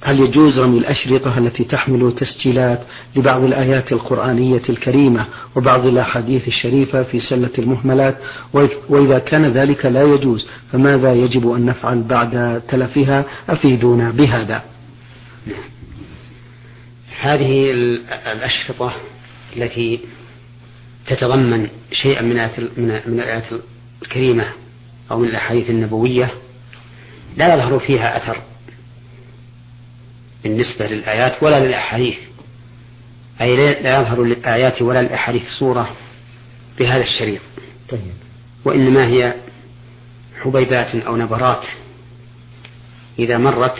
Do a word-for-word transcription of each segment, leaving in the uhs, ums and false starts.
هل يجوز رمي الأشرطة التي تحمل تسجيلات لبعض الآيات القرآنية الكريمة وبعض الأحاديث الشريفة في سلة المهملات؟ وإذا كان ذلك لا يجوز فماذا يجب أن نفعل بعد تلفها؟ أفيدونا بهذا. هذه الأشرطة التي تتضمن شيئا من الآيات الكريمة أو من الأحاديث النبوية لا يظهر فيها أثر بالنسبة للآيات ولا للأحاديث، أي لا يظهر للآيات ولا للأحاديث صورة بهذا الشريط، وإنما هي حبيبات أو نبرات إذا مرت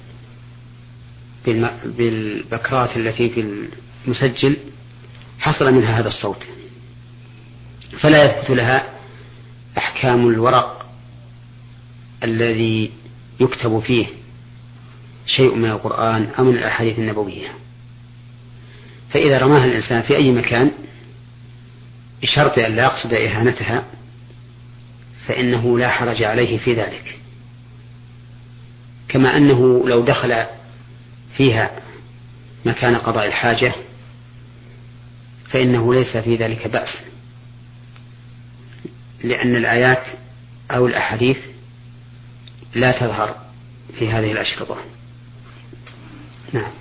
بالبكرات التي في المسجل حصل منها هذا الصوت، فلا يثبت لها أحكام الورق الذي يكتب فيه شيء من القرآن أو من الأحاديث النبوية. فإذا رماها الإنسان في أي مكان بشرط أن لا يقصد إهانتها فإنه لا حرج عليه في ذلك، كما أنه لو دخل فيها مكان قضاء الحاجة فإنه ليس في ذلك بأس، لأن الآيات أو الأحاديث لا تظهر في هذه الأشرطة. نعم.